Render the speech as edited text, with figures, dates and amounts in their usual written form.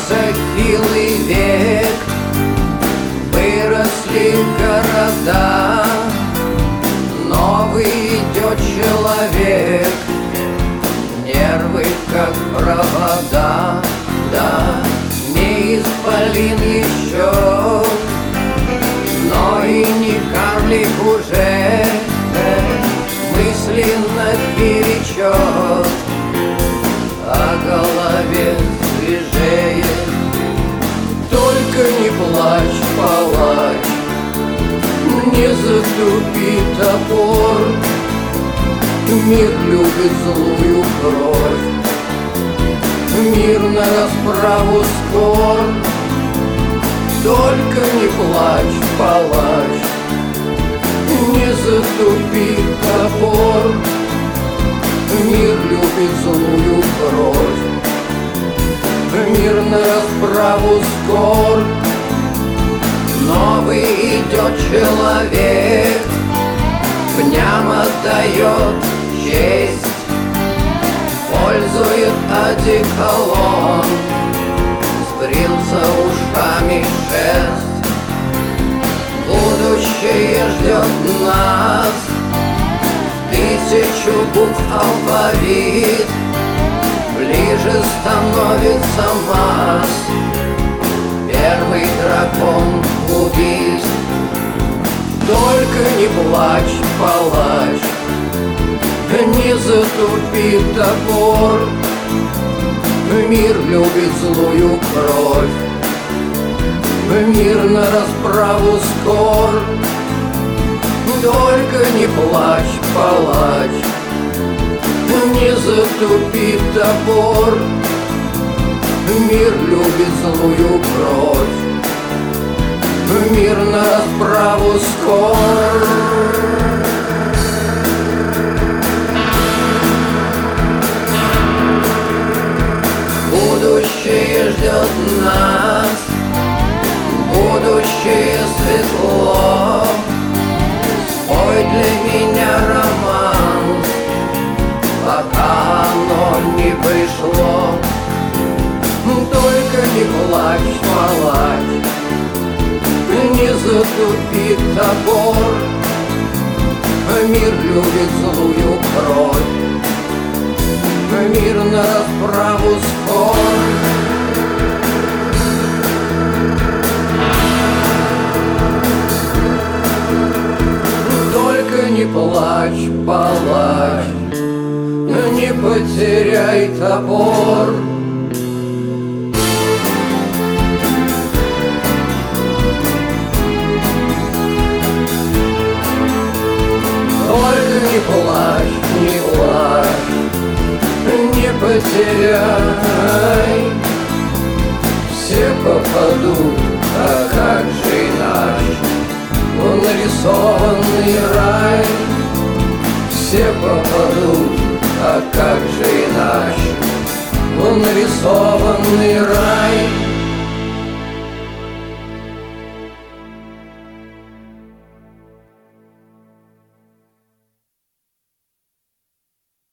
хилый век, выросли города, новый идет человек, нервы как провода, да, не исполин еще, но и не карлик уже, мысли наперечет, о голове свежее. Только не плачь, палач, не затупи топор, мир любит злую кровь, мир на расправу скор. Только не плачь, палач, не затупи топор, мир любит злую кровь, мир на расправу скор. Новый идет человек, дням отдает честь, пользует одеколон, сбрился ушами шерсть. Будущее ждет нас, 1000 букв алфавит, ближе становится масс, первый дракон убит. Только не плачь, палач, не затупи топор, мир любит злую кровь, мир на расправу скор. Только не плачь, палач, не затупи топор, мир любит злую кровь, мир на расправу скор. Будущее ждет нас, будущее светло. Спой для меня романс, пока оно не пришло. Только не плачь, палач, не затупи топор, мир любит злую кровь, мир на расправу скор. Только не плачь, палач, не потеряй топор. Только не плачь, не плачь, не потеряй. Все попадут, а как же иначе, в нарисованный рай. Все попадут, а как же иначе, в нарисованный рай.